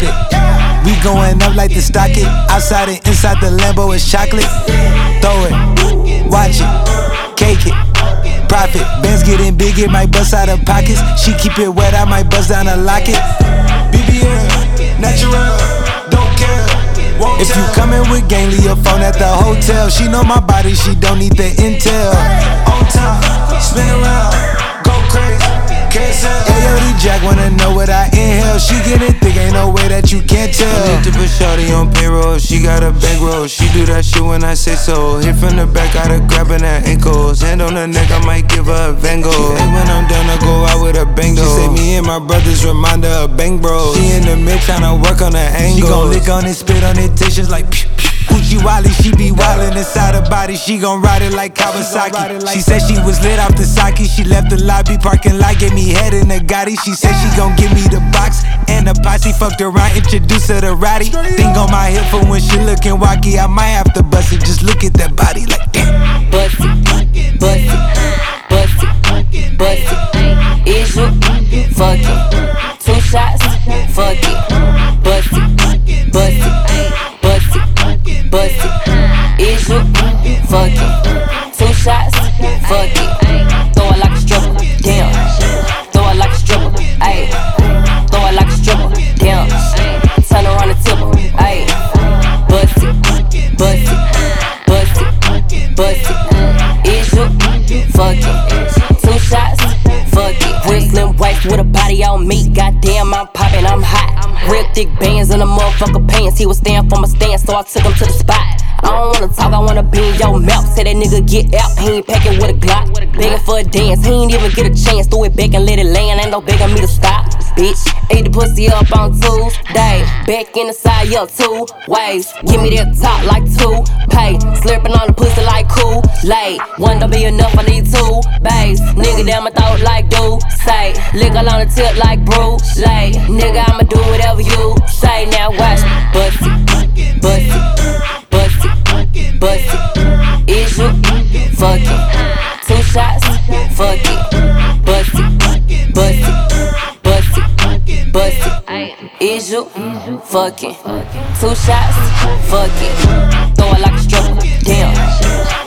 it. We going up like the stock it. Outside and inside the Lambo is chocolate. Throw it, watch it, cake it. Profit, bands getting big, it might bust out of pockets. She keep it wet, I might bust down a locket. BBL, natural, don't care. If you coming with gang, leave your phone at the hotel. She know my body, she don't need the intel. On top, spin around, go crazy, can't sell. Ayo, Jack wanna know what I inhale. She getting thick, ain't no way that you can't tell. I need to put shawty on payroll, she got a bankroll. She do that shit when I say so. Hit from the back, gotta grabbing her ankles. Hand on her neck, I might give her a Van Gogh. And when I'm done, I go out with a bang though. She say me and my brothers remind her of bang bros. She in the mid tryna work on her angle. She gon' lick on it, spit on it, tissues like pew pew. Uchi Wally, she be wildin' inside her body. She gon' ride it like Kawasaki. She said she was lit off the sake. She left the lobby parking lot, gave me head in the Gotti. She said she gon' give me the box and the posse. Fucked around, introduced her to Roddy. Thing on my hip for when she looking wacky. I might have to bust it, just look at that body like damn. Bust it, bust it, bust it, bust it. Is you fucking 2 shots? Fuck it, bust it, bust it, bust it. Bust it, is you fucking 2 shots? Fuck it, throw it like a stripper, damn. Throw it like a stripper, ayy. Throw it like a stripper, damn. Turn around and tip her, ayy. Bust it, bust it, bust it, bust it. Is you fucking 2 shots? Fuck it. Real slim waist with a body on me. Goddamn, I'm poppin', I'm hot. Real thick bands in the motherfucker pants. He was staying for my stance, so I took him to the spot. I don't wanna talk, I wanna be in your mouth. Say that nigga get out, he ain't packing with a Glock. Begging for a dance, he ain't even get a chance. Threw it back and let it land, ain't no begging me to stop. Bitch, ate the pussy up on Tuesday. Back in the side, yeah, 2 ways. Give me that top like 2 pay. Slurping on the pussy like Kool-Aid. One don't be enough, I need 2 bays. Nigga down my throat like do say. Lick on the tip like Bruce Lee. Nigga, I'ma do whatever you say. Now watch me, bust it, bust it, bust it, bust it. Is you fucking 2 shots? Fuck it, bust it, bust it, bust it, bust it. Is you fucking 2 shots? Fuck it, throw it like a stripper, damn.